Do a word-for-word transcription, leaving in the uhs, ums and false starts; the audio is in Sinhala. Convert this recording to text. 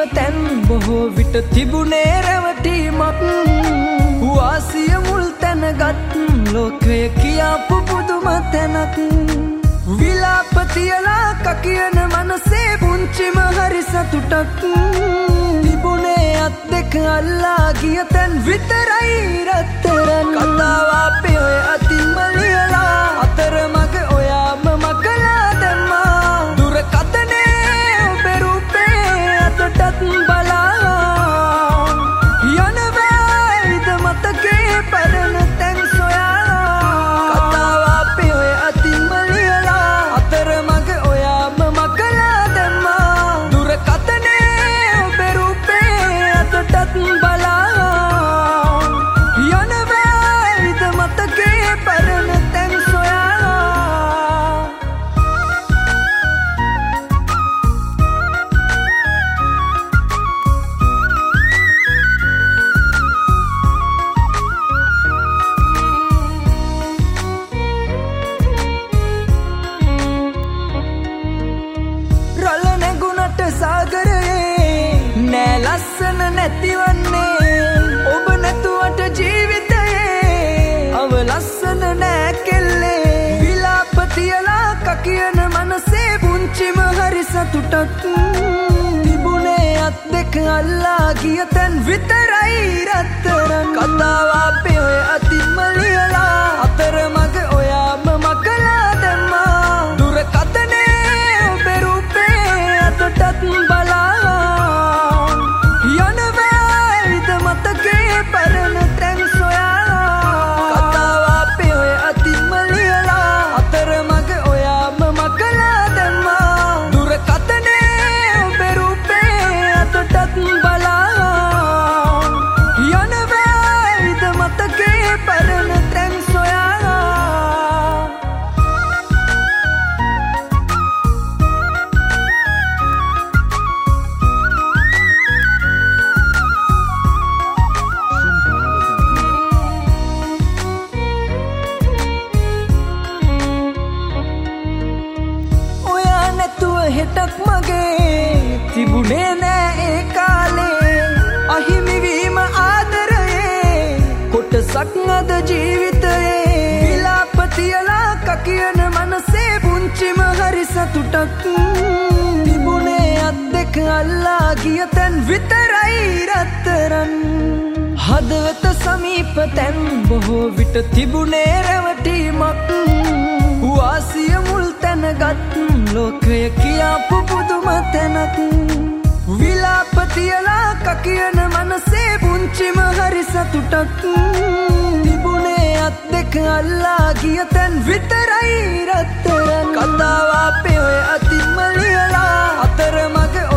තැන් බොහෝ විට තිබුණේ රැවටීමක් වාසිය මුල් තැනගත් ලෝකය කියාපු පුදුම තැනක් විලාප තියලා කකියන මනසේ පුංචිම හරි සතුටක් තිබුණේ අත් දෙක අල්ලා ගිය තැන් විතරයි රත්තරන් කතාව අපේ ඔය අතින්ම ලියලා අතරමඟ ඔයාම මකලා දැම්මා දුරකථනයේ ඔබේ රූපේ අතටත් බලා යනවයිද මතකේ පරණ තැන් සොයා කතාව අපේ ඔය අතින්ම ලියලා අතරමඟ ඔයාම මකලා දැම්මා දුරකථනයේ ඔබේ රූපේ අතටත් බලා යනවයිද මතකේ පරණ තැන් සොයා රළ නැගුණට සාගරයේ නෑ ලස්සන නැතිවන්නේ ඔබ නැතුවට ජීවිතයේ අව ලස්සන නෑ කෙල්ලේ විලාප තියලා කකියන මනසේ පුංචිම හරි සතුටක් තිබුණේ අත් දෙක අල්ලා ගිය තැන් විතරයි රත්තරන් කතාව අපේ ඔය අතින්ම ලියලා අතරමඟ ඔයාම මකලා දැම්මා දුරකථනයේ ඔබේ රූපේ අතටත් බලා යනවයිද මතකේ පරණ තැන් සොයා කතාව අපේ ඔය අතින්ම ලියලා අතරමඟ ඔයාම මකලා දැම්මා දුරකථනයේ ඔබේ රූපේ අතටත් බලා යනවයිද මතකේ පරණ තැන් සොයා ඔයා නැතුව හෙටක් මගේ තිබුණේ නෑ ඒ කාලේ අහිමිවීම ආදරයේ කොටසක් අද ජීවිතයේ විලාප තියලා කකියන මනසේ පුංචිම හරි සතුටක් තිබුණේ අත් දෙක අල්ලා ගිය තැන් විතරයි රත්තරන් හදවත සමීප තැන් බොහෝ විට තිබුණේ රැවටීමක් වාසිය මුල් තැනගත් ලෝකය කියාපු පුදුම තැනක් විලාප තියලා කකියන මනසේ පුංචිම හරි සතුටක් තිබුණේ අත් දෙක අල්ලා ගිය තැන් විතරයි රත්තරන් කතාව අපේ ඔය අතින්ම ලියලා අතරමඟ